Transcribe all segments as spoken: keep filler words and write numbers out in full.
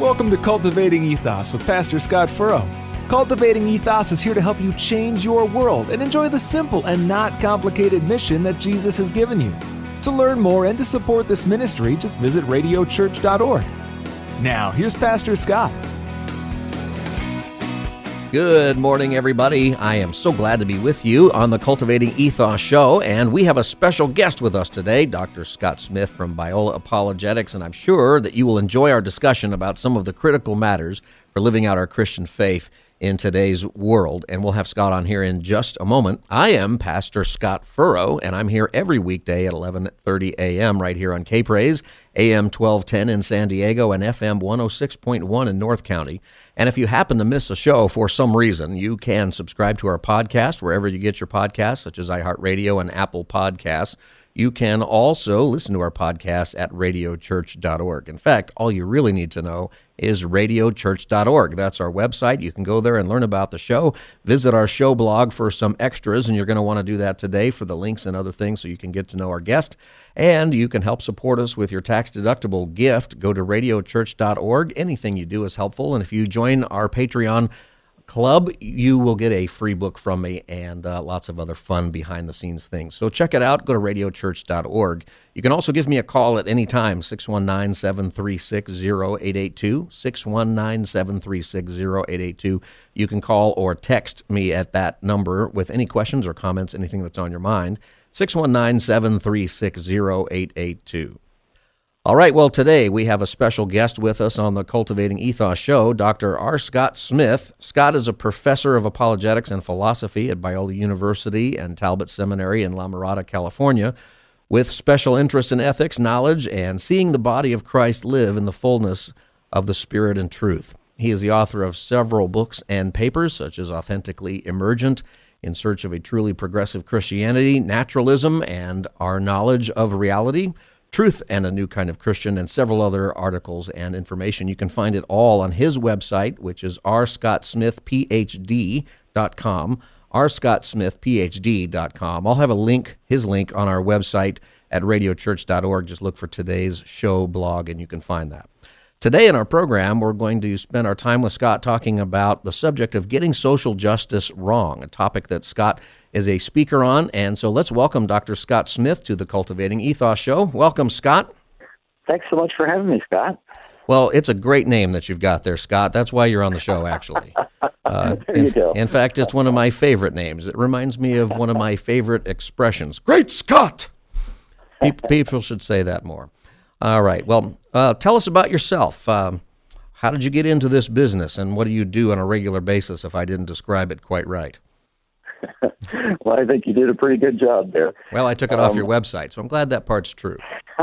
Welcome to Cultivating Ethos with Pastor Scott Furrow. Cultivating Ethos is here to help you change your world and enjoy the simple and not complicated mission that Jesus has given you. To learn more and to support this ministry, just visit radio church dot org. Now, here's Pastor Scott. Good morning, everybody. I am so glad to be with you on the Cultivating Ethos show, and we have a special guest with us today, Doctor Scott Smith from Biola Apologetics, and I'm sure that you will enjoy our discussion about some of the critical matters for living out our Christian faith in today's world, and we'll have Scott on here in just a moment. I am Pastor Scott Furrow, and I'm here every weekday at eleven thirty a.m. right here on K-Praise, A M twelve ten in San Diego, and F M one oh six point one in North County. And if you happen to miss a show for some reason, you can subscribe to our podcast wherever you get your podcasts, such as iHeartRadio and Apple Podcasts. You can also listen to our podcast at radio church dot org. In fact, all you really need to know is radio church dot org. That's our website. You can go there and learn about the show. Visit our show blog for some extras, and you're going to want to do that today for the links and other things so you can get to know our guest. And you can help support us with your tax-deductible gift. Go to radio church dot org. Anything you do is helpful. And if you join our Patreon Club, you will get a free book from me and uh, lots of other fun behind-the-scenes things. So check it out. Go to radio church dot org. You can also give me a call at any time, six one nine, seven three six, zero eight eight two, six one nine, seven three six, zero eight eight two. You can call or text me at that number with any questions or comments, anything that's on your mind, six one nine, seven three six, zero eight eight two. All right, well, today we have a special guest with us on the Cultivating Ethos show, Doctor R. Scott Smith. Scott is a professor of apologetics and philosophy at Biola University and Talbot Seminary in La Mirada, California, with special interest in ethics, knowledge, and seeing the body of Christ live in the fullness of the Spirit and truth. He is the author of several books and papers, such as Authentically Emergent, In Search of a Truly Progressive Christianity, Naturalism, and Our Knowledge of Reality, Truth and a New Kind of Christian, and several other articles and information. You can find it all on his website, which is r scott smith p h d dot com, r scott smith p h d dot com. I'll have a link, his link, on our website at radio church dot org. Just look for today's show blog, and you can find that. Today in our program, we're going to spend our time with Scott talking about the subject of getting social justice wrong, a topic that Scott is a speaker on. And so let's welcome Doctor Scott Smith to the Cultivating Ethos show. Welcome, Scott. Thanks so much for having me, Scott. Well, it's a great name that you've got there, Scott. That's why you're on the show, actually. Uh, there in, you go. In fact, it's one of my favorite names. It reminds me of one of my favorite expressions. Great Scott! People should say that more. All right. Well, uh, tell us about yourself. Um, how did you get into this business, and what do you do on a regular basis, if I didn't describe it quite right? Well, I think you did a pretty good job there. Well, I took it um, off your website, so I'm glad that part's true.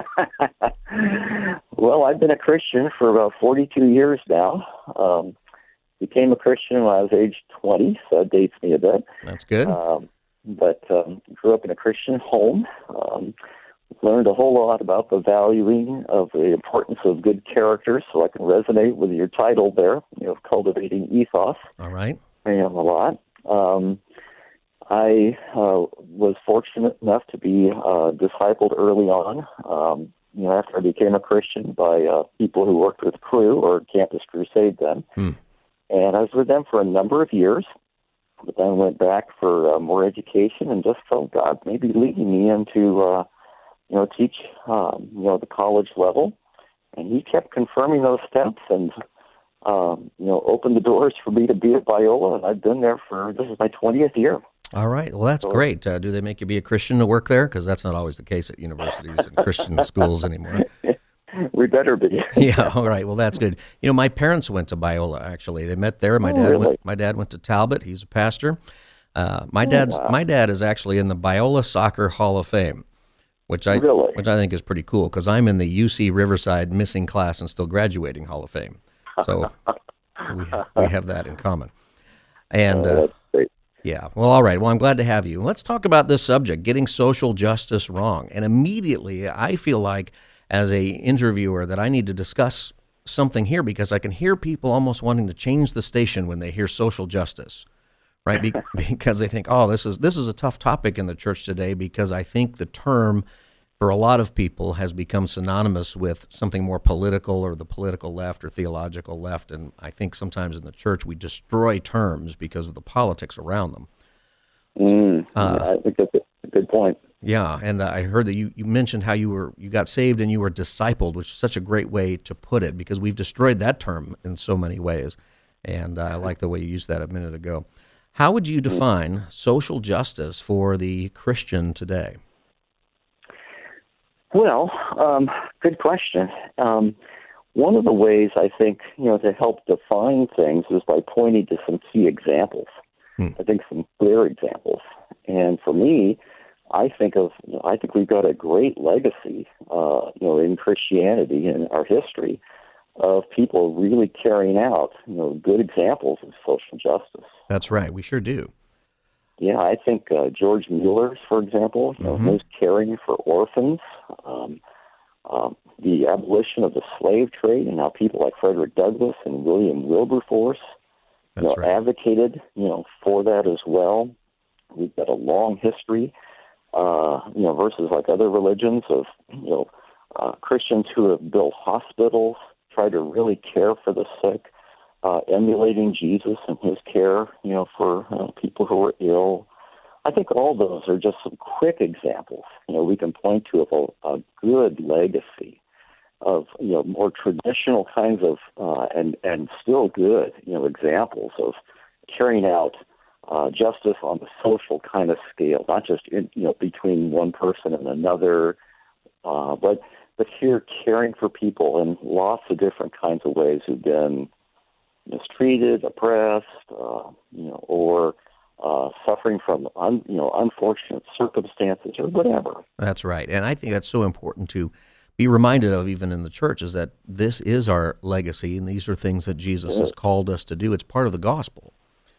Well, I've been a Christian for about forty-two years now. Um, became a Christian when I was age twenty, so that dates me a bit. That's good. Um, but um, grew up in a Christian home. Um, learned a whole lot about the valuing of the importance of good character, so I can resonate with your title there, you know, Cultivating Ethos. All right. I am a lot. Um, I uh, was fortunate enough to be uh, discipled early on, um, you know, after I became a Christian by uh, people who worked with Cru or Campus Crusade then. Hmm. And I was with them for a number of years, but then went back for uh, more education and just felt God maybe leading me into, uh, you know, teach, um, you know, the college level. And he kept confirming those steps and, um, you know, opened the doors for me to be at Biola, and I've been there for, this is my twentieth year. All right. Well, that's great. Uh, do they make you be a Christian to work there? Because that's not always the case at universities and Christian schools anymore. We better be. Yeah. All right. Well, that's good. You know, my parents went to Biola, actually. They met there. My, oh, dad, really? went, my dad went to Talbot. He's a pastor. Uh, my, oh, dad's, wow. my dad is actually in the Biola Soccer Hall of Fame, which I, really? which I think is pretty cool, because I'm in the U C Riverside Missing Class and Still Graduating Hall of Fame. So we, we have that in common. And uh, yeah, well, all right. Well, I'm glad to have you. Let's talk about this subject, getting social justice wrong. And immediately, I feel like, as a interviewer, that I need to discuss something here, because I can hear people almost wanting to change the station when they hear social justice, right? Be- because they think, oh, this is this is a tough topic in the church today, because I think the term for a lot of people, has become synonymous with something more political or the political left or theological left. And I think sometimes in the church we destroy terms because of the politics around them. Mm, Uh, yeah, I think that's a good point. Yeah, and I heard that you, you mentioned how you were you got saved and you were discipled, which is such a great way to put it, because we've destroyed that term in so many ways. And I like the way you used that a minute ago. How would you define social justice for the Christian today? Well, um, good question. Um, one of the ways I think, you know, to help define things is by pointing to some key examples. Hmm. I think some clear examples. And for me, I think of, you know, I think we've got a great legacy, uh, you know, in Christianity and our history of people really carrying out, you know, good examples of social justice. That's right. We sure do. Yeah, I think uh, George Mueller, for example, you know, Mm-hmm. his caring for orphans, um, um, the abolition of the slave trade, and how people like Frederick Douglass and William Wilberforce, you That's know, right. advocated, you know, for that as well. We've got a long history, uh, you know, versus like other religions of, you know, uh, Christians who have built hospitals, tried to really care for the sick, uh, emulating Jesus and his care, you know, for uh, people who are ill. I think all those are just some quick examples, you know, we can point to of a, a good legacy of, you know, more traditional kinds of, uh, and, and still good, you know, examples of carrying out uh, justice on the social kind of scale, not just, in, you know, between one person and another, uh, but, but here caring for people in lots of different kinds of ways who've been mistreated, oppressed, uh, you know, or uh, suffering from un, you know unfortunate circumstances or whatever. That's right, and I think that's so important to be reminded of, even in the church, is that this is our legacy, and these are things that Jesus Yeah. has called us to do. It's part of the gospel.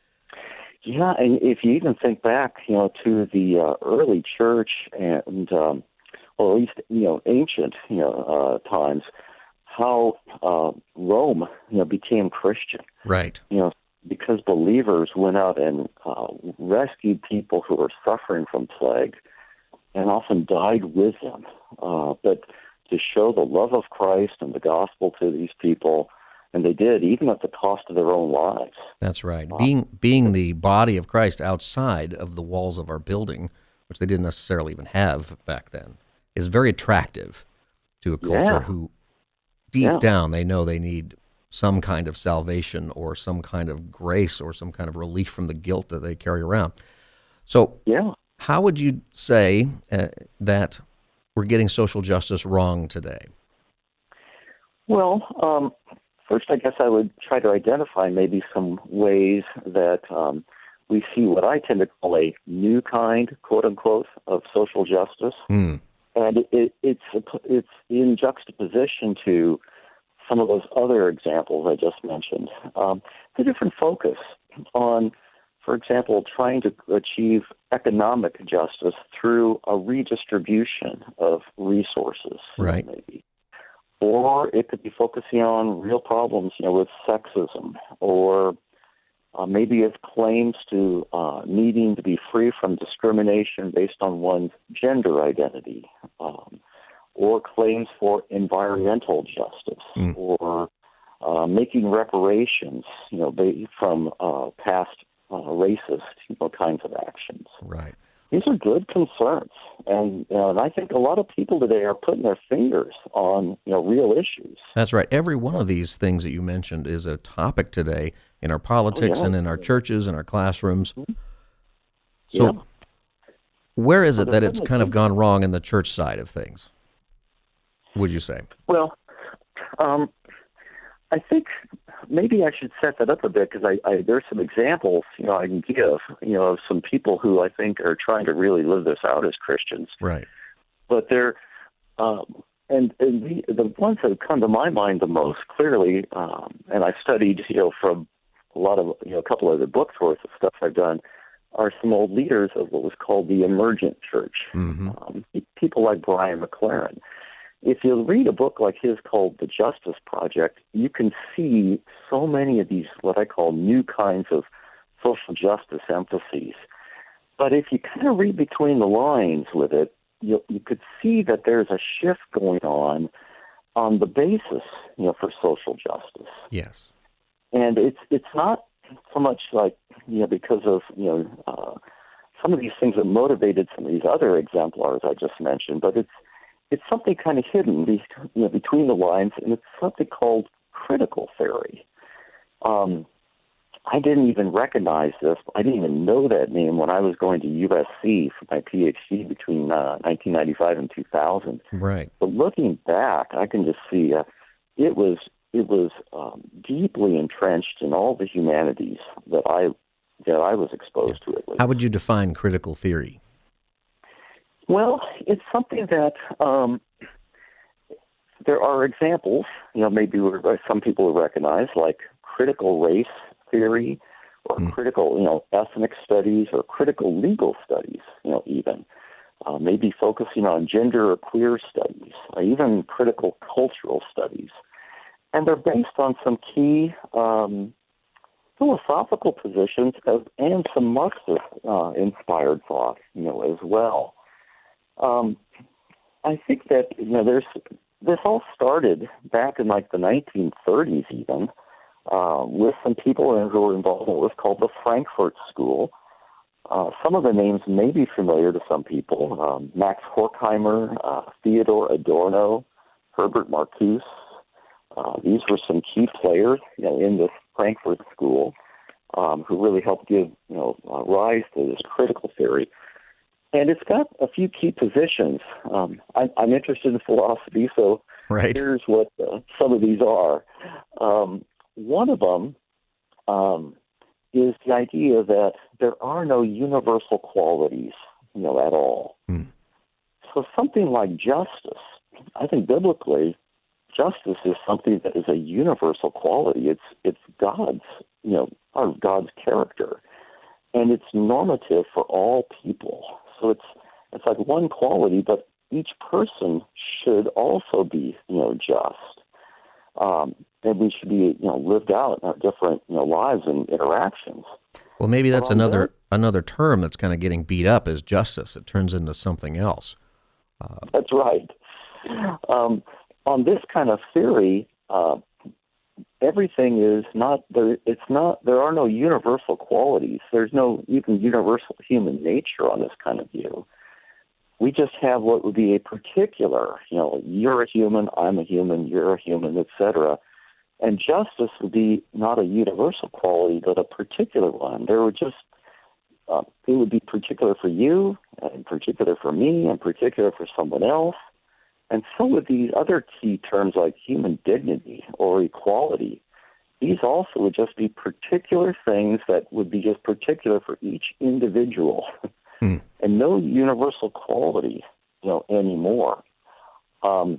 Yeah, and if you even think back, you know, to the uh, early church and, um, or at least you know, ancient, you know, uh, times, how uh, Rome, you know, became Christian. Right. You know, because believers went out and uh, rescued people who were suffering from plague, and often died with them. Uh, but to show the love of Christ and the gospel to these people, and they did, even at the cost of their own lives. That's right. Being being the body of Christ outside of the walls of our building, which they didn't necessarily even have back then, is very attractive to a culture Yeah. who, deep Yeah. down, they know they need some kind of salvation or some kind of grace or some kind of relief from the guilt that they carry around. So Yeah. how would you say uh, that we're getting social justice wrong today? Well, um, first, I guess I would try to identify maybe some ways that um, we see what I tend to call a new kind, quote unquote, of social justice, Hmm. and it, it, it's it's in juxtaposition to some of those other examples I just mentioned. Um, the different focus on, for example, trying to achieve economic justice through a redistribution of resources, you know, Right. maybe. Or it could be focusing on real problems, you know, with sexism, or uh, maybe it's claims to uh, needing to be free from discrimination based on one's gender identity, um, or claims for environmental justice, Mm. or uh, making reparations, you know, ba- from uh, past uh, racist, you know, kinds of actions. Right. These are good concerns, and, you know, and I think a lot of people today are putting their fingers on, you know, real issues. That's right. Every one of these things that you mentioned is a topic today in our politics Oh, yeah. and in our churches and our classrooms. So Yeah. where is it Well, that there's it's certainly kind of some- gone wrong in the church side of things, would you say? Well, um, I think maybe I should set that up a bit, because I, I there's some examples, you know, I can give, you know, of some people who I think are trying to really live this out as Christians. Right. But they're, um, and, and the, the ones that have come to my mind the most clearly, um, and I studied, you know, from a lot of, you know, a couple of the books worth of stuff I've done, are some old leaders of what was called the emergent church. Mm-hmm. Um, people like Brian McLaren. If you read a book like his called The Justice Project, you can see so many of these, what I call new kinds of social justice emphases. But if you kind of read between the lines with it, you you could see that there's a shift going on on the basis, you know, for social justice. Yes. And it's it's not so much like, you know, because of, you know, uh, some of these things that motivated some of these other exemplars I just mentioned, but it's it's something kind of hidden, be, you know, between the lines, and it's something called critical theory. Um, I didn't even recognize this. I didn't even know that name when I was going to U S C for my PhD between uh, nineteen ninety-five and two thousand. Right. But looking back, I can just see uh, it was it was um, deeply entrenched in all the humanities that I that I was exposed to. It with. How would you define critical theory? Well, it's something that um, there are examples. You know, maybe some people will recognize, like critical race theory, or mm. critical, you know, ethnic studies, or critical legal studies. You know, even uh, maybe focusing on gender or queer studies, or even critical cultural studies, and they're based on some key um, philosophical positions of, and some Marxist-inspired uh, thought, you know, as well. Um, I think that, you know, there's this all started back in like the nineteen thirties, even. Uh, with some people who were involved in what was called the Frankfurt School. Uh, some of the names may be familiar to some people. Um, Max Horkheimer, uh, Theodor Adorno, Herbert Marcuse. Uh, these were some key players, you know, in this Frankfurt School um, who really helped give, you know, uh, rise to this critical theory. And it's got a few key positions. Um, I, I'm interested in philosophy, so right. here's what uh, some of these are. Um, One of them um, is the idea that there are no universal qualities, you know, at all. Hmm. So something like justice, I think biblically, justice is something that is a universal quality. It's it's God's, you know, our God's character, and it's normative for all people. So it's it's like one quality, but each person should also be, you know, just. Um, and we should be, you know, lived out in our different, you know, lives and interactions. Well, maybe that's well, another there, another term that's kind of getting beat up is justice. It turns into something else. Uh, that's right. Um, on this kind of theory, uh, everything is not there. It's not. There are no universal qualities. There's no even universal human nature on this kind of view. We just have what would be a particular, you know, you're a human, I'm a human, you're a human, et cetera. And justice would be not a universal quality, but a particular one. There would just, uh, it would be particular for you, and particular for me, and particular for someone else. And so would these other key terms like human dignity or equality. These also would just be particular things that would be just particular for each individual. Hmm. And no universal quality, you know, anymore. Um,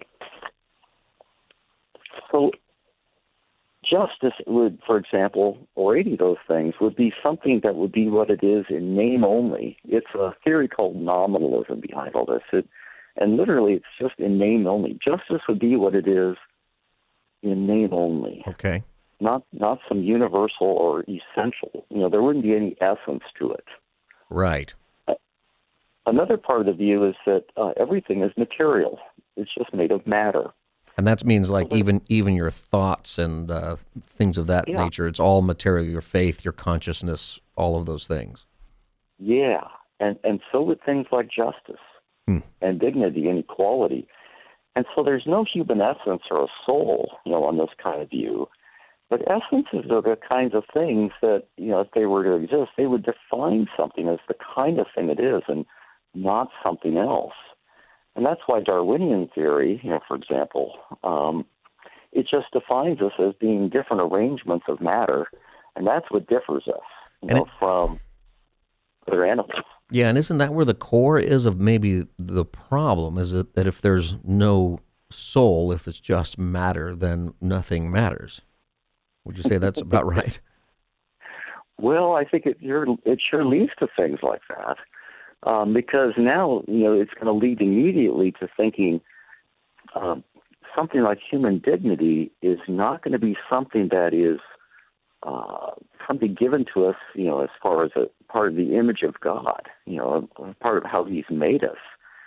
so justice would, for example, or any of those things, would be something that would be what it is in name only. It's a theory called nominalism behind all this. It, and literally, it's just in name only. Justice would be what it is in name only. Okay. Not not some universal or essential. You know, there wouldn't be any essence to it. Right. Another part of the view is that uh, everything is material. It's just made of matter. And that means like even even your thoughts and uh, things of that yeah. nature, it's all material, your faith, your consciousness, all of those things. Yeah, and, and so with things like justice hmm. and dignity and equality. And so there's no human essence or a soul, you know, on this kind of view. But essences are the kinds of things that, you know, if they were to exist, they would define something as the kind of thing it is and not something else. And that's why Darwinian theory, you know, for example, um, it just defines us as being different arrangements of matter, and that's what differs us, you know, it, from other animals. Yeah, and isn't that where the core is of maybe the problem? Is it that if there's no soul, if it's just matter, then nothing matters? Would you say that's about right? Well, I think it, it sure leads to things like that. Um, because now, you know, it's going to lead immediately to thinking um, something like human dignity is not going to be something that is uh, something given to us, you know, as far as a part of the image of God, you know, part of how He's made us.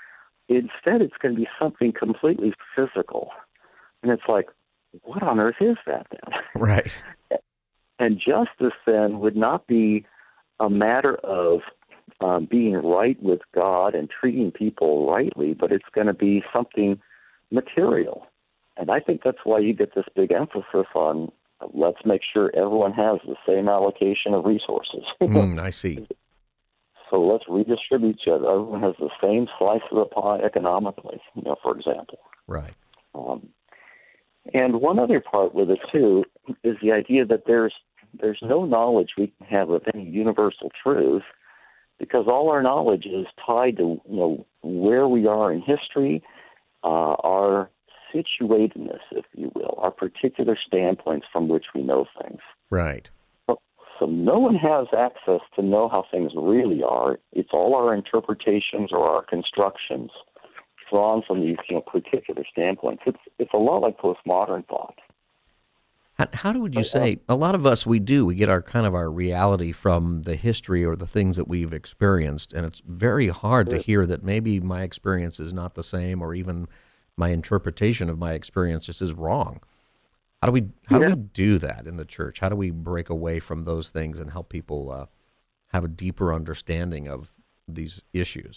instead it's going to be something completely physical. And it's like, what on earth is that then? Right. And justice then would not be a matter of um, being right with God and treating people rightly, but it's going to be something material. And I think that's why you get this big emphasis on let's make sure everyone has the same allocation of resources. mm, I see. So let's redistribute each other. Everyone has the same slice of the pie economically, you know, for example. Right. Um, and one other part with it, too, is the idea that there's there's no knowledge we can have of any universal truth because all our knowledge is tied to, you know, where we are in history, uh, our situatedness, if you will, our particular standpoints from which we know things. Right. So, so no one has access to know how things really are. It's all our interpretations or our constructions drawn from these, you know, particular standpoints. It's it's a lot like postmodern thought. How, how would you say, a lot of us, we do, we get our kind of our reality from the history or the things that we've experienced, and it's very hard to hear that maybe my experience is not the same or even my interpretation of my experience just is wrong. How do we how Yeah. do we do that in the church? How do we break away from those things and help people uh, have a deeper understanding of these issues?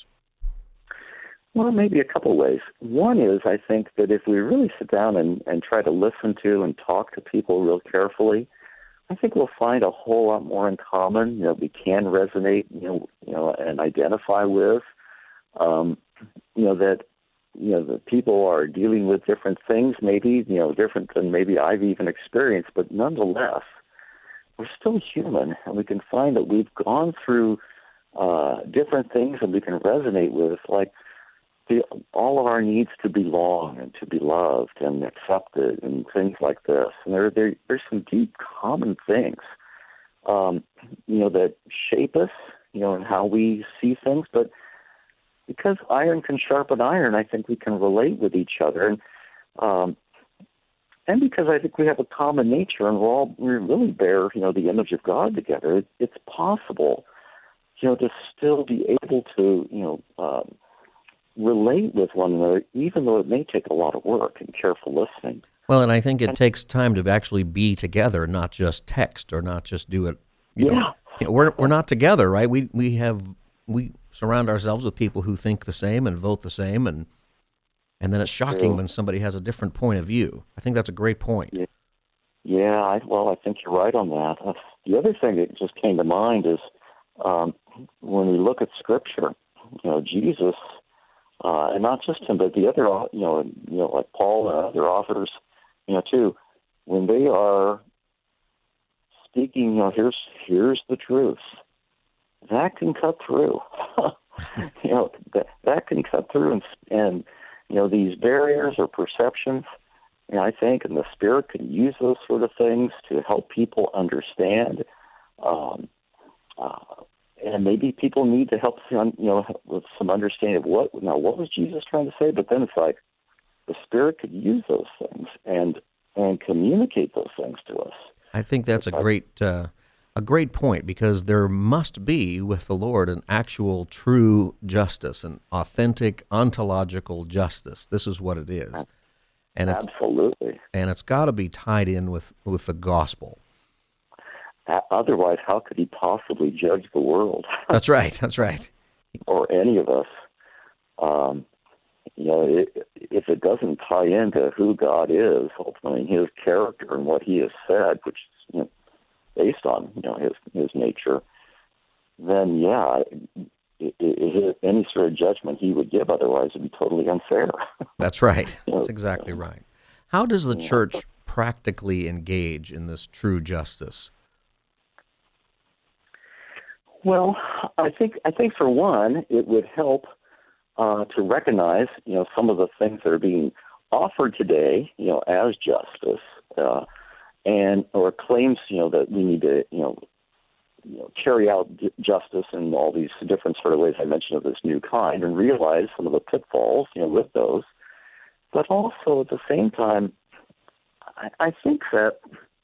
Well, maybe a couple ways. One is, I think that if we really sit down and, and try to listen to and talk to people real carefully, I think we'll find a whole lot more in common. You know, we can resonate, you know, you know, and identify with. Um, you know that, you know, the people are dealing with different things, maybe, you know, different than maybe I've even experienced, but nonetheless, we're still human, and we can find that we've gone through uh, different things that we can resonate with, like the, all of our needs to belong and to be loved and accepted and things like this. And there, there there's some deep common things, um, you know, that shape us, you know, and how we see things. But because iron can sharpen iron, I think we can relate with each other. And um, and because I think we have a common nature and we're all, we really bear, you know, the image of God together, it, it's possible, you know, to still be able to, you know, um, relate with one another, even though it may take a lot of work and careful listening. Well, and I think it takes time to actually be together, not just text or not just do it. You Yeah. know, you know, we're we're not together, right? We we have we surround ourselves with people who think the same and vote the same, and and then it's shocking True. when somebody has a different point of view. I think that's a great point. Yeah, yeah I, well, I think you're right on that. Uh, the other thing that just came to mind is um, when we look at Scripture, you know, Jesus. Uh, and not just him, but the other, you know, you know, like Paul and other authors, you know, too, when they are speaking, you know, here's here's the truth, that can cut through. you know, that that can cut through, and and you know, these barriers or perceptions, you know, I think, and the Spirit can use those sort of things to help people understand. Um, uh, And maybe people need to help, you know, with some understanding of what, now, what was Jesus trying to say? But then it's like the Spirit could use those things and and communicate those things to us. I think that's a great uh, a great point, because there must be with the Lord an actual true justice, an authentic ontological justice. This is what it is, and it's, Absolutely. and it's got to be tied in with with the gospel. Otherwise, how could he possibly judge the world? That's right. That's right. Or any of us. Um, you know, it, if it doesn't tie into who God is, ultimately his character and what he has said, which is, you know, based on, you know, his his nature, then yeah, it, it, any sort of judgment he would give otherwise would be totally unfair. That's right. You know, That's exactly right. How does the church practically engage in this true justice? Well, I think I think for one, it would help uh, to recognize, you know, some of the things that are being offered today, you know, as justice, uh, and or claims, you know, that we need to, you know, you know, carry out d- justice in all these different sort of ways I mentioned of this new kind, and realize some of the pitfalls, you know, with those. But also at the same time, I, I think that.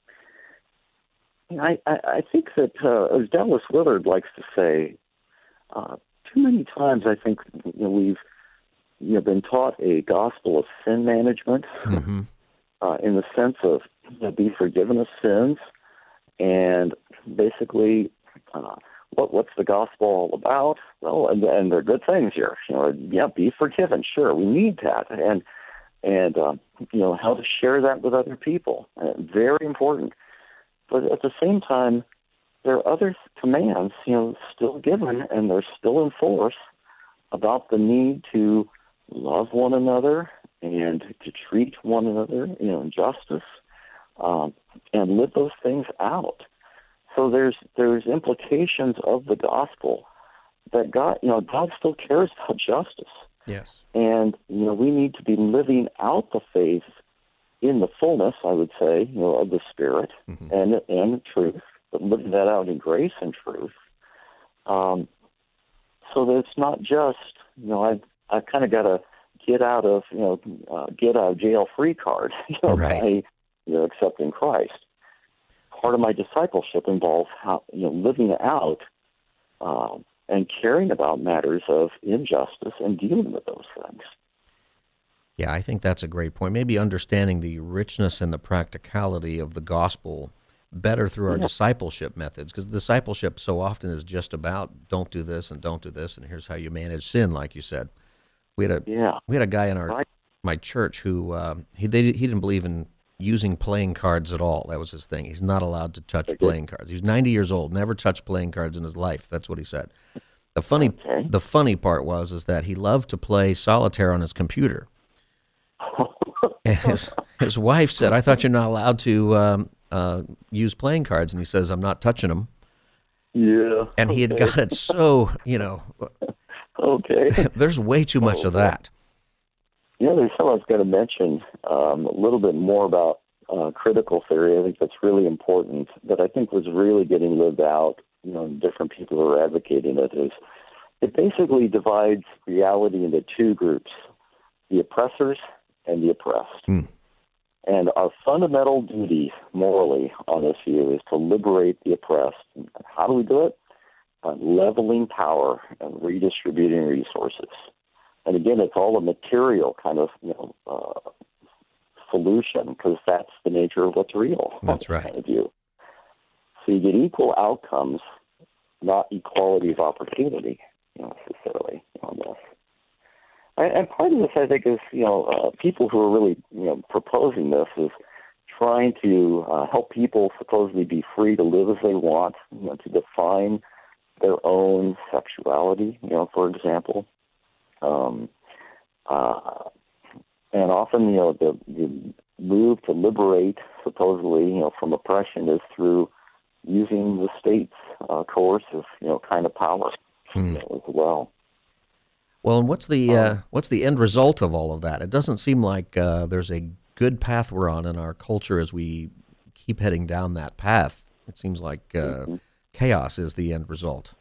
I, I, I think that, uh, as Dallas Willard likes to say, uh, too many times I think, you know, we've you know, been taught a gospel of sin management, Mm-hmm. uh, in the sense of, you know, be forgiven of sins, and basically, uh, what what's the gospel all about? Well, and, and there are good things here. You know, yeah, be forgiven. Sure, we need that, and and um, you know, how to share that with other people. Uh, very important. But at the same time, there are other commands, you know, still given, and they're still in force, about the need to love one another and to treat one another, you know, in justice, um, and live those things out. So there's there's implications of the gospel that God, you know, God still cares about justice, Yes. and you know, we need to be living out the faith in the fullness, I would say, you know, of the Spirit Mm-hmm. and and truth, but living that out in grace and truth. Um, so that it's not just, you know, I I kind of got a get out of, you know, uh, get out of jail free card, you know, Right. by, you know, accepting Christ. Part of my discipleship involves how, you know, living out uh, and caring about matters of injustice and dealing with those things. Yeah, I think that's a great point. Maybe understanding the richness and the practicality of the gospel better through our Yeah. discipleship methods, because discipleship so often is just about don't do this and don't do this, and here's how you manage sin, like you said. We had a Yeah. we had a guy in our Right. my church who uh, he they, he didn't believe in using playing cards at all. That was his thing. He's not allowed to touch Okay. playing cards. He's ninety years old, never touched playing cards in his life. That's what he said. The funny Okay. the funny part was is that he loved to play solitaire on his computer. And his his wife said, "I thought you're not allowed to um, uh, use playing cards," and he says, "I'm not touching them." Yeah. And he had okay. got it so, you know, Okay. there's way too much Oh, of that. You know, there's something I was going to mention um, a little bit more about uh, critical theory. I think that's really important, that I think was really getting lived out, you know, different people who are advocating it, is it basically divides reality into two groups, the oppressors and the oppressed. Hmm. And our fundamental duty morally on this view is to liberate the oppressed. How do we do it? By leveling power and redistributing resources. And again, it's all a material kind of, you know, uh, solution, because that's the nature of what's real. That's right. Kind of view. So you get equal outcomes, not equality of opportunity, you know, necessarily on this. And, and part of this, I think, is, you know, uh, people who are really, you know, proposing this is trying to uh, help people supposedly be free to live as they want, you know, to define their own sexuality, you know, for example. Um, uh, and often, you know, the, the move to liberate, supposedly, you know, from oppression is through using the state's uh, coercive, you know, kind of power Hmm. you know, as well. Well, and what's the uh, what's the end result of all of that? It doesn't seem like uh, there's a good path we're on in our culture as we keep heading down that path. It seems like uh, Mm-hmm. chaos is the end result.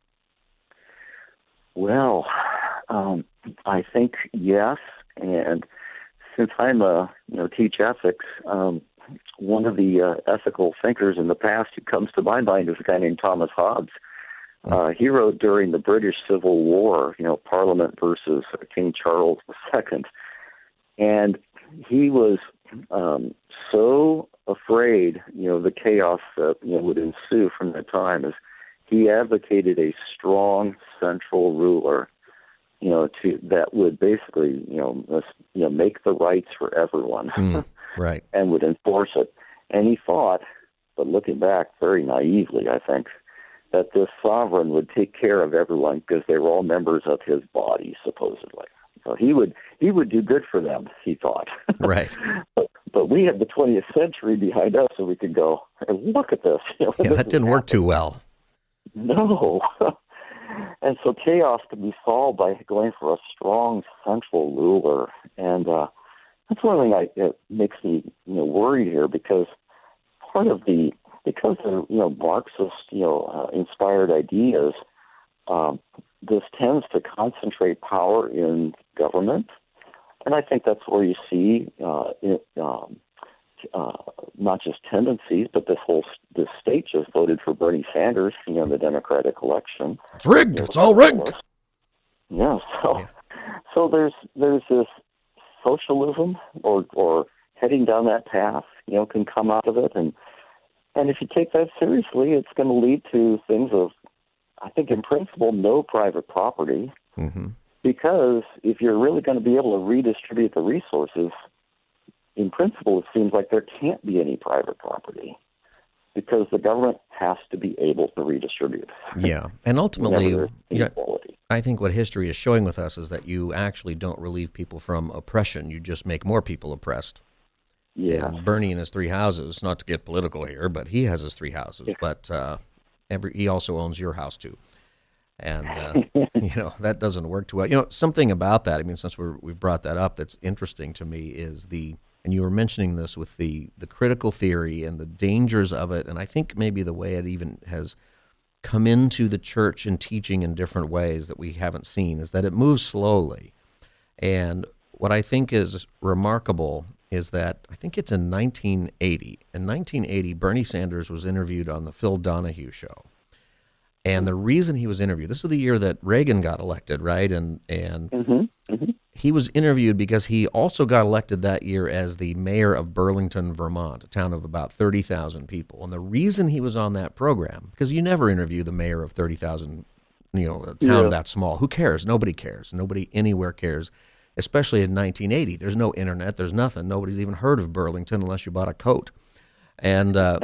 Well, um, I think yes, and since I'm a you know teach ethics, um, one of the uh, ethical thinkers in the past who comes to my mind is a guy named Thomas Hobbes. Uh, he wrote during the British Civil War, you know, Parliament versus King Charles the Second, and he was um, so afraid, you know, the chaos that you know would ensue from that time, is he advocated a strong central ruler, you know, to that would basically, you know, must, you know, make the rights for everyone, Hmm. Right. and would enforce it. And he thought, but looking back very naively, I think, that this sovereign would take care of everyone because they were all members of his body, supposedly. So he would he would do good for them, he thought. Right. but, but we had the twentieth century behind us, so we could go, hey, look at this. You know, Yeah, this that is didn't work too happening. well. No. And so chaos can be solved by going for a strong central ruler. And uh, that's one thing I, it makes me you know, worried here, because part of the, because of you know, Marxist you know, uh, inspired ideas, um, this tends to concentrate power in government. And I think that's where you see uh, it, um, uh, not just tendencies, but this whole this state just voted for Bernie Sanders, you know, in the Democratic election. It's rigged. It's all rigged. Yeah, so Yeah. so there's there's this socialism or or heading down that path, you know, can come out of it, and and if you take that seriously, it's going to lead to things of, I think, in principle, no private property, mm-hmm. because if you're really going to be able to redistribute the resources, in principle, it seems like there can't be any private property, because the government has to be able to redistribute. Yeah, and ultimately, you know, quality. I think what history is showing with us is that you actually don't relieve people from oppression. You just make more people oppressed. Yeah. And Bernie and his three houses, not to get political here, but he has his three houses, yeah. but uh, every he also owns your house too. And, uh, you know, that doesn't work too well. You know, something about that, I mean, since we're, we've brought that up, that's interesting to me is the, and you were mentioning this with the, the critical theory and the dangers of it, and I think maybe the way it even has come into the church and teaching in different ways that we haven't seen is that it moves slowly. And what I think is remarkable is that I think it's in nineteen eighty. In nineteen eighty, Bernie Sanders was interviewed on the Phil Donahue show. And the reason he was interviewed, this is the year that Reagan got elected, right? And and mm-hmm. Mm-hmm. he was interviewed because he also got elected that year as the mayor of Burlington, Vermont, a town of about thirty thousand people. And the reason he was on that program, because you never interview the mayor of thirty thousand, you know, a town yeah. that small. Who cares? Nobody cares. Nobody anywhere cares, especially in nineteen eighty. There's no internet. There's nothing. Nobody's even heard of Burlington unless you bought a coat. And uh,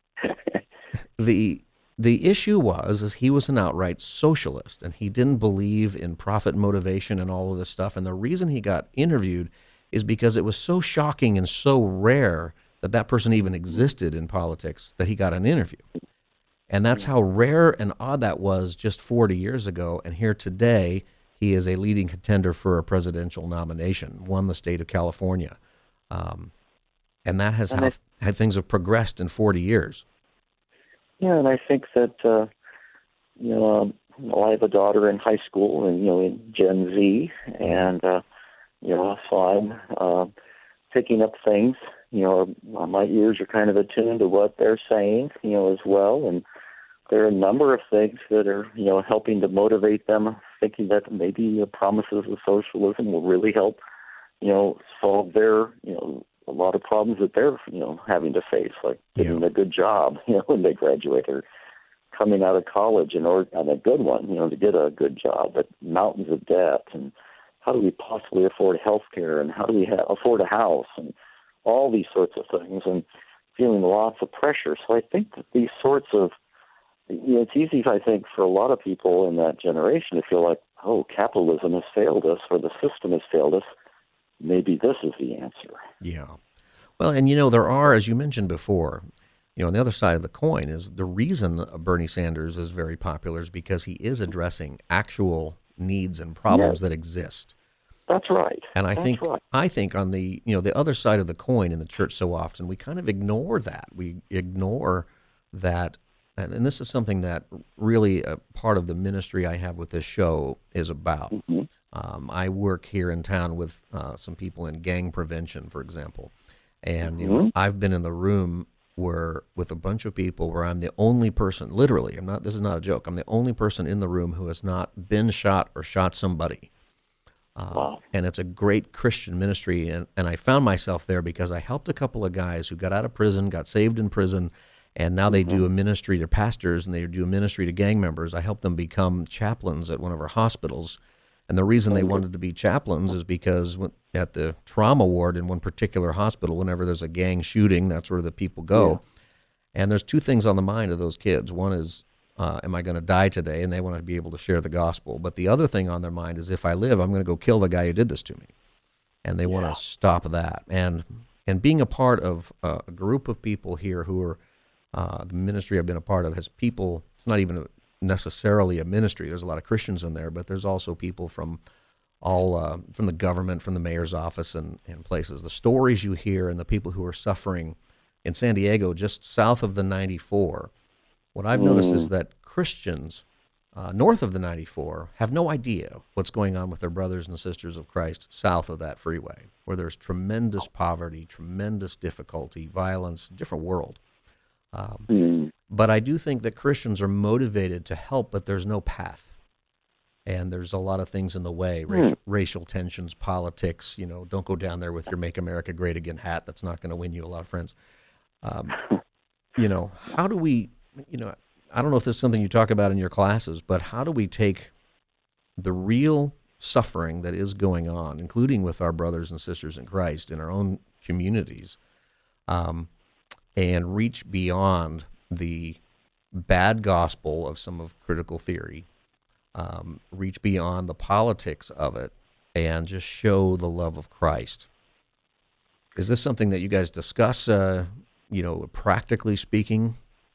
the... The issue was is he was an outright socialist, and he didn't believe in profit motivation and all of this stuff. And the reason he got interviewed is because it was so shocking and so rare that that person even existed in politics that he got an interview. And that's how rare and odd that was just forty years ago. And here today, he is a leading contender for a presidential nomination, won the state of California. Um, and that has and how, I, how things have progressed in forty years. Yeah, and I think that, uh, you know, um, well, I have a daughter in high school and, you know, in Gen Z, and, uh, you know, so I'm uh, picking up things, you know, my ears are kind of attuned to what they're saying, you know, as well, and there are a number of things that are, you know, helping to motivate them, thinking that maybe the promises of socialism will really help, you know, solve their, you know, a lot of problems that they're, you know, having to face, like getting yeah. a good job, you know, when they graduate, or coming out of college in order, and a good one, you know, to get a good job, but mountains of debt, and how do we possibly afford health care, and how do we ha- afford a house, and all these sorts of things, and feeling lots of pressure. So I think that these sorts of, you know, it's easy, I think, for a lot of people in that generation to feel like, oh, capitalism has failed us, or the system has failed us. Maybe this is the answer. Yeah. Well, and, you know, there are, as you mentioned before, you know, on the other side of the coin is the reason Bernie Sanders is very popular is because he is addressing actual needs and problems yes. that exist. That's right. And I That's think right. I think on the, you know, the other side of the coin in the church so often, we kind of ignore that. We ignore that. And this is something that really a part of the ministry I have with this show is about. Mm-hmm. Um, I work here in town with uh, some people in gang prevention, for example. And you know, mm-hmm. I've been in the room where with a bunch of people where I'm the only person, literally, I'm not, this is not a joke, I'm the only person in the room who has not been shot or shot somebody. Uh, wow. And it's a great Christian ministry. And, and I found myself there because I helped a couple of guys who got out of prison, got saved in prison, and now they mm-hmm. do a ministry to pastors and they do a ministry to gang members. I helped them become chaplains at one of our hospitals. And the reason they wanted to be chaplains is because at the trauma ward in one particular hospital, whenever there's a gang shooting, that's where the people go. Yeah. And there's two things on the mind of those kids. One is, uh, am I going to die today? And they want to be able to share the gospel. But the other thing on their mind is, if I live, I'm going to go kill the guy who did this to me. And they yeah. want to stop that. And and being a part of uh, a group of people here who are, uh, the ministry I've been a part of has people, it's not even a, necessarily a ministry. There's a lot of Christians in there, but there's also people from all uh, from the government, from the mayor's office, and, and places. The stories you hear and the people who are suffering in San Diego, just south of the ninety-four. What I've mm. noticed is that Christians uh, north of the ninety-four have no idea what's going on with their brothers and sisters of Christ south of that freeway, where there's tremendous poverty, tremendous difficulty, violence, different world. Um, mm. But I do think that Christians are motivated to help, but there's no path. and there's a lot of things in the way, racial, racial tensions, politics. You know, don't go down there with your "Make America Great Again" hat. That's not going to win you a lot of friends. Um, you know, how do we, you know, I don't know if this is something you talk about in your classes, but how do we take the real suffering that is going on, including with our brothers and sisters in Christ in our own communities, um, and reach beyond the bad gospel of some of critical theory, um, reach beyond the politics of it, and just show the love of Christ? Is this something that you guys discuss, uh, you know, practically speaking?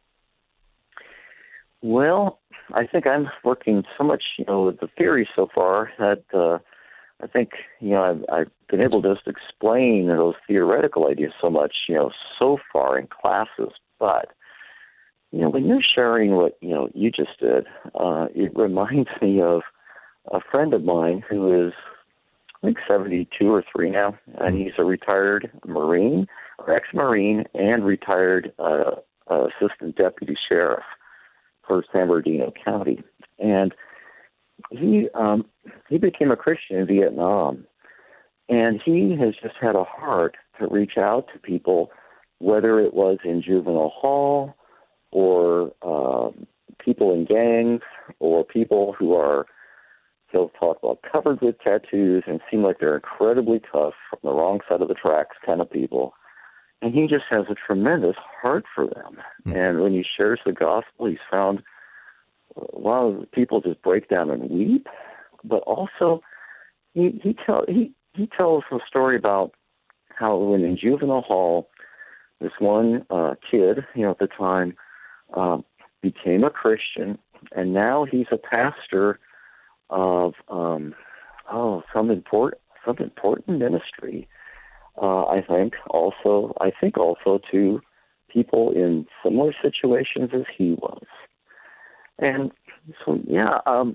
Well, I think I'm working so much, you know, with the theory so far that uh, I think, you know, I've, I've been able to just explain those theoretical ideas so much, you know, so far in classes. But, you know, when you're sharing what, you know, you just did, uh, it reminds me of a friend of mine who is, I think, seventy-two or three now, and he's a retired Marine, or ex-Marine, and retired uh, uh, assistant deputy sheriff for San Bernardino County. And he um, he became a Christian in Vietnam, and he has just had a heart to reach out to people, whether it was in juvenile hall or uh, people in gangs or people who are, he'll talk about, covered with tattoos and seem like they're incredibly tough, from the wrong side of the tracks kind of people. And he just has a tremendous heart for them. Mm. And when he shares the gospel, he's found a lot of people just break down and weep. But also, he he, tell, he he tells a story about how when in juvenile hall, this one uh, kid, you know, at the time, um, became a Christian, and now he's a pastor of um, oh some important some important ministry. Uh, I think also I think also to people in similar situations as he was, and so yeah. Um,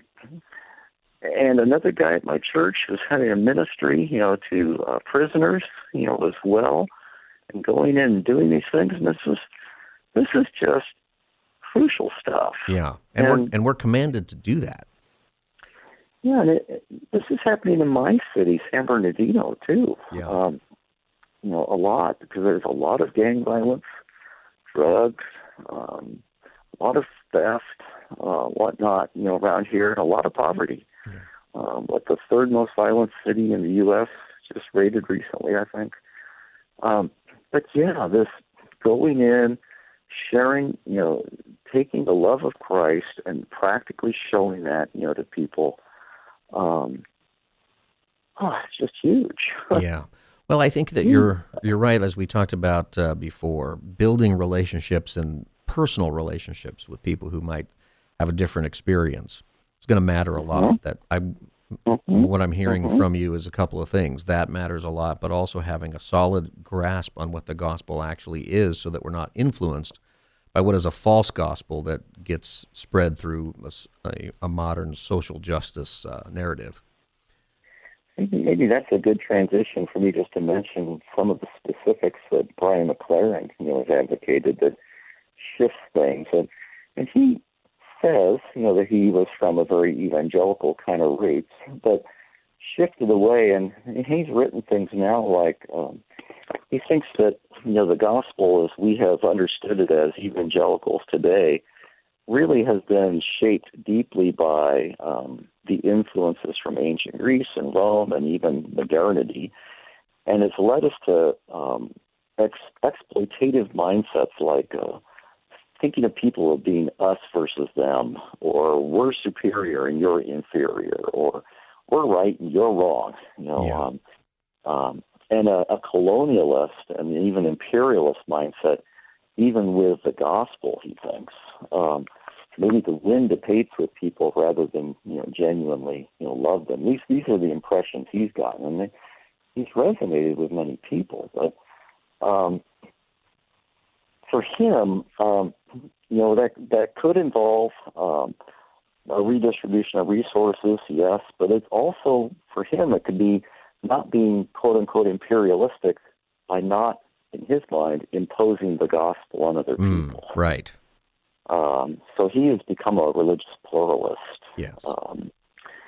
and another guy at my church was having a ministry, you know, to uh, prisoners, you know, as well, and going in and doing these things. And this is this is just crucial stuff. Yeah, and, and we're and we're commanded to do that. Yeah, and it, this is happening in my city, San Bernardino, too. Yeah. Um, you know, a lot, because there's a lot of gang violence, drugs, um, a lot of theft, uh, whatnot, you know, around here, and a lot of poverty. Yeah. Um, what, the third most violent city in the U S, just rated recently, I think. Um, but yeah, this going in, sharing, you know, taking the love of Christ and practically showing that, you know, to people, um, oh, it's just huge. Yeah. Well, I think that you're you're right, as we talked about uh, before, building relationships and personal relationships with people who might have a different experience. It's going to matter a lot. Mm-hmm. That I, mm-hmm. What I'm hearing mm-hmm. from you is a couple of things. That matters a lot, but also having a solid grasp on what the gospel actually is, so that we're not influenced by what is a false gospel that gets spread through a, a modern social justice uh, narrative. Maybe, maybe that's a good transition for me just to mention some of the specifics that Brian McLaren, you know, has advocated that shifts things. And, and he says, you know, that he was from a very evangelical kind of roots, but shifted away, and he's written things now like um, he thinks that, you know, the gospel as we have understood it as evangelicals today really has been shaped deeply by um, the influences from ancient Greece and Rome and even modernity, and it's led us to um, ex- exploitative mindsets like uh, thinking of people as being us versus them, or we're superior and you're inferior, or we're right and you're wrong, you know, yeah. um, um, and a, a colonialist and even imperialist mindset, even with the gospel, he thinks. Um, maybe to win debates with people rather than, you know, genuinely, you know, love them. These these are the impressions he's gotten, and they, he's resonated with many people. But um, for him, um, you know, that that could involve um, a redistribution of resources, yes, but it's also, for him, it could be not being quote-unquote imperialistic by not, in his mind, imposing the gospel on other mm, people. Right. Um, so he has become a religious pluralist. Yes. Um,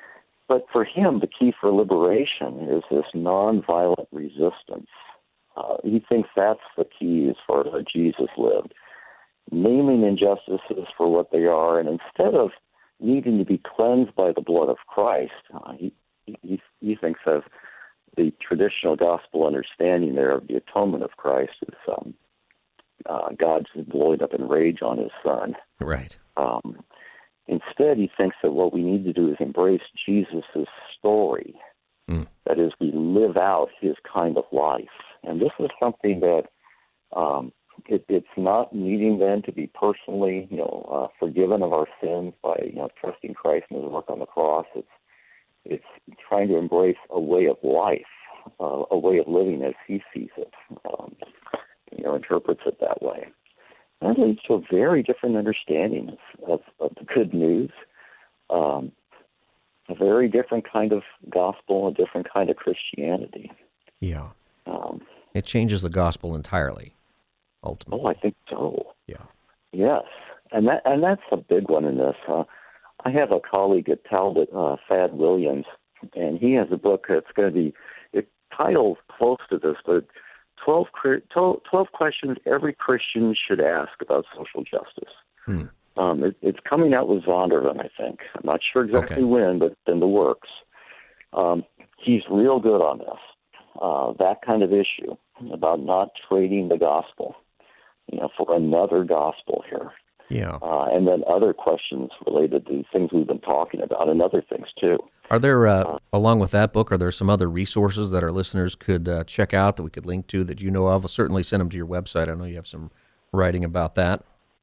but for him, the key for liberation is this nonviolent resistance. Uh, he thinks that's the key as far as how Jesus lived, naming injustices for what they are, and instead of needing to be cleansed by the blood of Christ, uh, he, he he thinks of the traditional gospel understanding there of the atonement of Christ is um, uh, God's blowing up in rage on his Son. Right. Um, instead, he thinks that what we need to do is embrace Jesus' story. Mm. That is, we live out his kind of life. And this is something that um, it, it's not needing then to be personally, you know, uh, forgiven of our sins by, you know, trusting Christ and his work on the cross. It's it's trying to embrace a way of life, uh, a way of living as he sees it, um, you know, interprets it that way. That leads to a very different understanding of, of the good news, um, a very different kind of gospel, a different kind of Christianity. Yeah. Um, it changes the gospel entirely, ultimately. Oh, I think so. Yeah. Yes. And that and that's a big one in this. Uh, I have a colleague at Talbot, uh, Thad Williams, and he has a book that's going to be, it titled close to this, but twelve, twelve questions every Christian should ask about social justice. Hmm. Um, it, it's coming out with Zondervan, I think. I'm not sure exactly okay. when, but it's in the works. Um, he's real good on this, uh, that kind of issue about not trading the gospel, you know, for another gospel here. Yeah. Uh, and then other questions related to things we've been talking about and other things, too. Are there, uh, uh, along with that book, are there some other resources that our listeners could uh, check out that we could link to that you know of? I'll certainly send them to your website. I know you have some writing about that.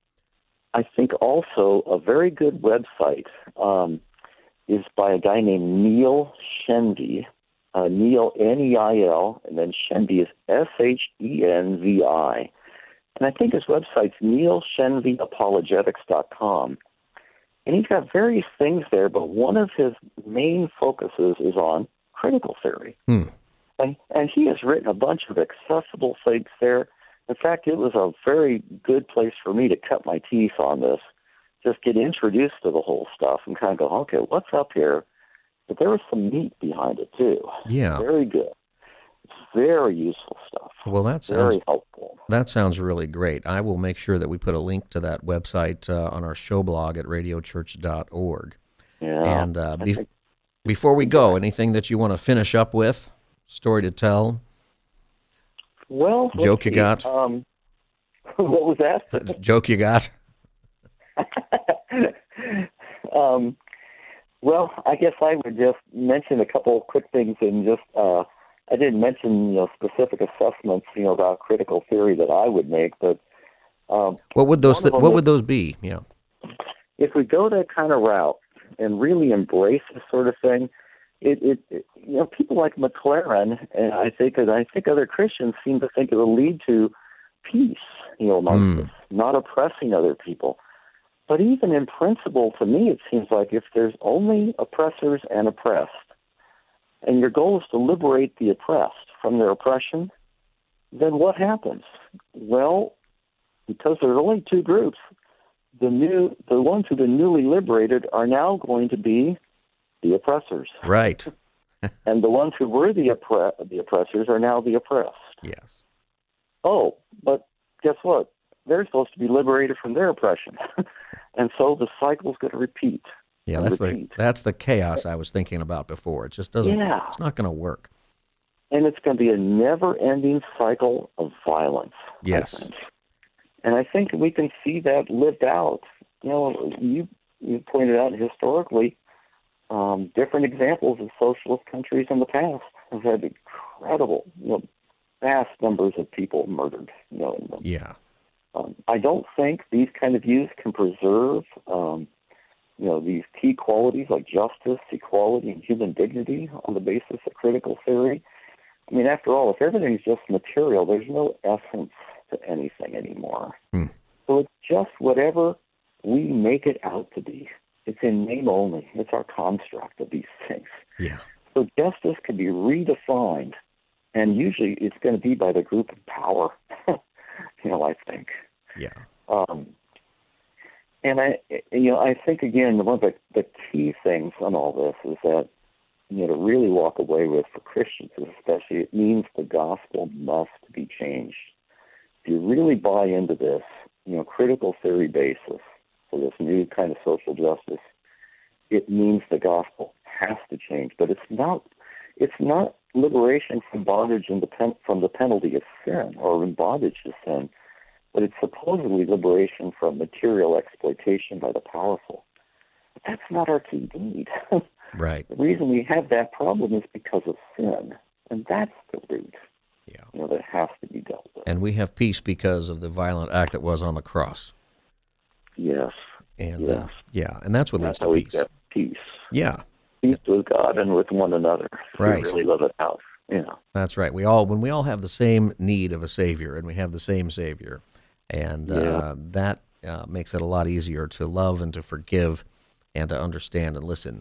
I think also a very good website um, is by a guy named Neil Shenvi. Uh, Neil, N E I L, and then Shenvi is S H E N V I. And I think his website's neil shenvi apologetics dot com. And he's got various things there, but one of his main focuses is on critical theory. Hmm. And, and he has written a bunch of accessible things there. In fact, it was a very good place for me to cut my teeth on this, just get introduced to the whole stuff and kind of go, okay, what's up here? But there was some meat behind it, too. Yeah. Very good. It's very useful stuff. Well, that sounds very helpful. That sounds really great. I will make sure that we put a link to that website uh, on our show blog at radio church dot org. Yeah. And uh, be- think- before we go, anything that you want to finish up with? Story to tell? Well, joke you see. got? Um, what was that? Joke you got? um. Well, I guess I would just mention a couple of quick things and just, uh, I didn't mention, you know, specific assessments, you know, about critical theory that I would make, but um, what would those th- what would those be? Yeah. If we go that kind of route and really embrace this sort of thing, it, it, it you know, people like McLaren, and I think, and I think other Christians seem to think it will lead to peace, you know, amongst mm. us, not oppressing other people. But even in principle, to me, it seems like if there's only oppressors and oppressed, and your goal is to liberate the oppressed from their oppression, then what happens? Well, because there are only two groups, the new, the ones who've been newly liberated are now going to be the oppressors. Right. And the ones who were the, oppre- the oppressors are now the oppressed. Yes. Oh, but guess what? They're supposed to be liberated from their oppression. And so the cycle's going to repeat. Yeah, that's repeat. the that's the chaos I was thinking about before. It just doesn't, yeah. It's not going to work. And it's going to be a never-ending cycle of violence. Yes. And I think we can see that lived out. You know, you, you pointed out historically, um, different examples of socialist countries in the past have had incredible, you know, vast numbers of people murdered, you know, in them. Yeah. Um, I don't think these kind of views can preserve, um, you know, these key qualities like justice, equality, and human dignity on the basis of critical theory. I mean, after all, if everything's just material, there's no essence to anything anymore. Hmm. So it's just whatever we make it out to be. It's in name only. It's our construct of these things. Yeah. So justice can be redefined, and usually it's going to be by the group in power, you know, I think. Yeah. Um, and I, you know, I think again, one of the, the key things on all this is that you know, to really walk away with for Christians especially, it means the gospel must be changed. If you really buy into this, you know, critical theory basis for this new kind of social justice, it means the gospel has to change. But it's not, it's not liberation from bondage and the pen, from the penalty of sin or in bondage to sin, but it's supposedly liberation from material exploitation by the powerful. But that's not our key need. Right. The reason we have that problem is because of sin, and that's the root. Yeah. You know, that has to be dealt with. And we have peace because of the violent act that was on the cross. Yes. And yes. Uh, yeah, and that's what that's leads to how we peace. get peace. Yeah. Peace with God and with one another. Right. We really live it out. Yeah. That's right. We all when we all have the same need of a Savior, and we have the same Savior, and yeah. uh, that uh, makes it a lot easier to love and to forgive and to understand and listen.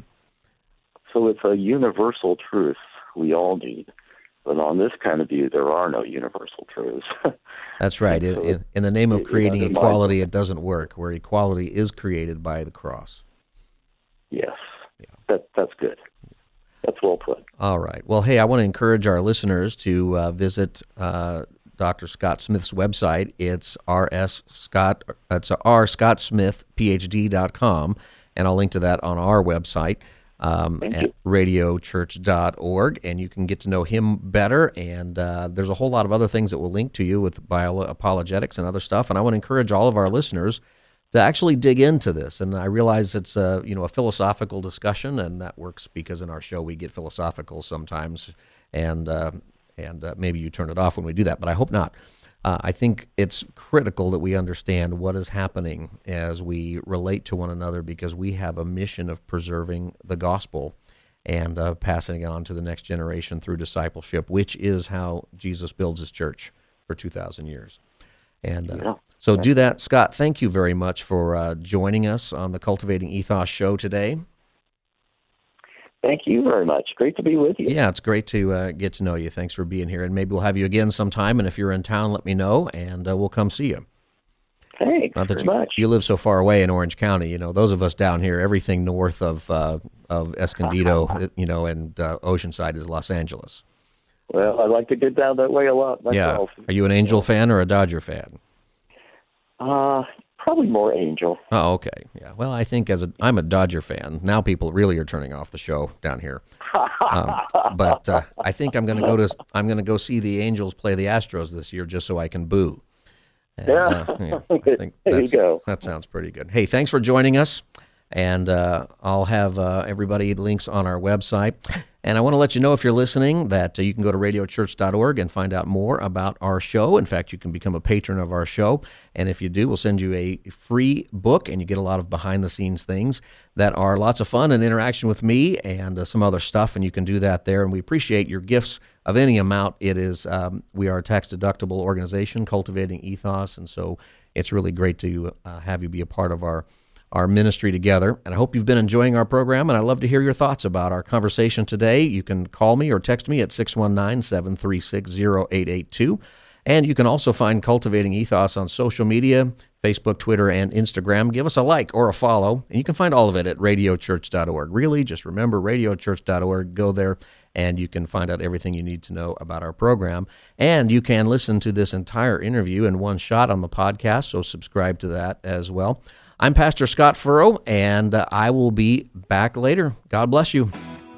So it's a universal truth we all need. But on this kind of view, there are no universal truths. That's right. So in, in the name of it, creating it equality, it doesn't work, where equality is created by the cross. Yes. Yeah. That, that's good. That's well put. All right. Well, hey, I want to encourage our listeners to uh, visit uh, Doctor Scott Smith's website. It's R S Scott. It's r scott smith p h d dot com, and I'll link to that on our website. Um, at radio church dot org, and you can get to know him better, and uh, there's a whole lot of other things that will link to you with Biola Apologetics and other stuff, and I want to encourage all of our listeners to actually dig into this. And I realize it's a, you know, a philosophical discussion, and that works because in our show we get philosophical sometimes, and uh, and uh, maybe you turn it off when we do that, but I hope not. Uh, I think it's critical that we understand what is happening as we relate to one another, because we have a mission of preserving the gospel and uh, passing it on to the next generation through discipleship, which is how Jesus builds his church for two thousand years. And uh, yeah. so do that. Scott, thank you very much for uh, joining us on the Cultivating Ethos show today. Thank you very much. Great to be with you. Yeah, it's great to uh, get to know you. Thanks for being here. And maybe we'll have you again sometime. And if you're in town, let me know, and uh, we'll come see you. Thanks Not that very you, much. you live so far away in Orange County. You know, those of us down here, everything north of uh, of Escondido, you know, and uh, Oceanside is Los Angeles. Well, I like to get down that way a lot myself. Yeah. Are you an Angel fan or a Dodger fan? Uh, probably more Angel. Oh, okay. Yeah. Well, I think as a I'm a Dodger fan. Now people really are turning off the show down here. Um, but uh, I think I'm going to go to I'm going to go see the Angels play the Astros this year just so I can boo. And, yeah. Uh, yeah, I think there you go. That sounds pretty good. Hey, thanks for joining us. And uh, I'll have uh, everybody links on our website. And I want to let you know, if you're listening, that uh, you can go to radio church dot org and find out more about our show. In fact, you can become a patron of our show. And if you do, we'll send you a free book, and you get a lot of behind-the-scenes things that are lots of fun and interaction with me and uh, some other stuff. And you can do that there. And we appreciate your gifts of any amount. It is um, we are a tax-deductible organization, Cultivating Ethos. And so it's really great to uh, have you be a part of our our ministry together. And I hope you've been enjoying our program, and I'd love to hear your thoughts about our conversation today. You can call me or text me at six one nine, seven three six, zero eight eight two. And you can also find Cultivating Ethos on social media, Facebook, Twitter, and Instagram. Give us a like or a follow, and you can find all of it at radio church dot org. Really, just remember radio church dot org. Go there, and you can find out everything you need to know about our program. And you can listen to this entire interview in one shot on the podcast, so subscribe to that as well. I'm Pastor Scott Furrow, and uh, I will be back later. God bless you.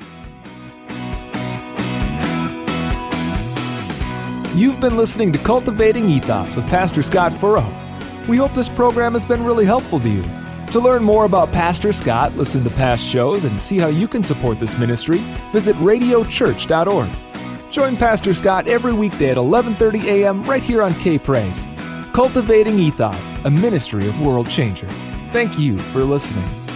You've been listening to Cultivating Ethos with Pastor Scott Furrow. We hope this program has been really helpful to you. To learn more about Pastor Scott, listen to past shows, and see how you can support this ministry, visit radio church dot org. Join Pastor Scott every weekday at eleven thirty a.m. right here on K-Praise. Cultivating Ethos, a ministry of world changers. Thank you for listening.